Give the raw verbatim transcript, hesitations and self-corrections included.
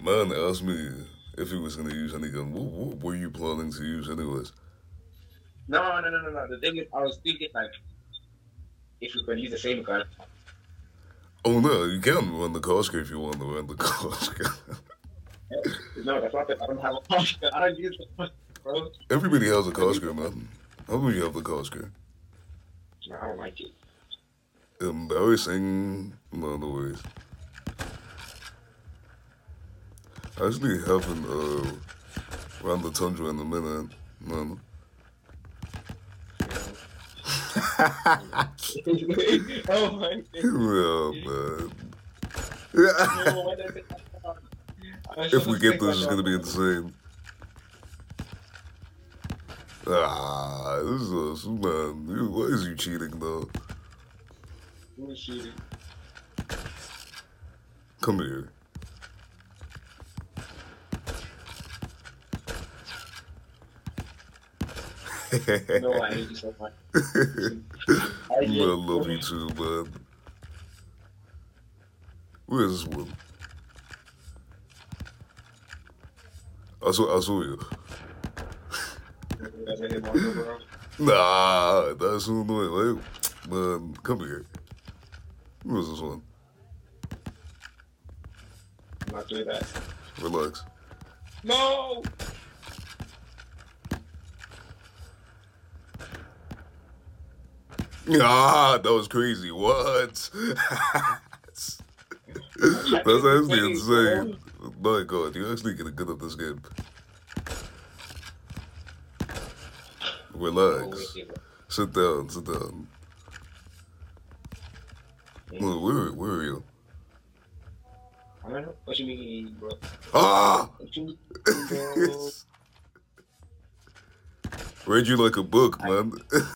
Man asked me if he was going to use any gun. What, what were you planning to use, anyways? No, no, no, no, no. The thing is, I was thinking like if we could use the same gun. Oh no, you can run the Koska if you want to run the Koska. No, that's not. The, I don't have a gun. I don't use the bro. Everybody has a I use Koska, man. How would you have the Koska? No, I don't like it. Embarrassing. No, no worries. I actually haven't uh, ran the Tundra in a minute. No. Oh my Yeah, man. If we get this, it's gonna be insane. Ah, this is a man. Why is you cheating though? Who's cheating? Come here. No, I hate you so much. I love you too, man. Where's this one? I saw, I saw you. Nah, that's so annoying. Like, man, come here. Where's this one? I'm not doing that. Relax. No! Ah, that was crazy. What? That's actually insane. My God, you're actually getting good at this game. Relax. Sit down, sit down. Where, where, where are you? I don't know. What you mean, bro? Ah! What you mean, bro? Read you like a book, man.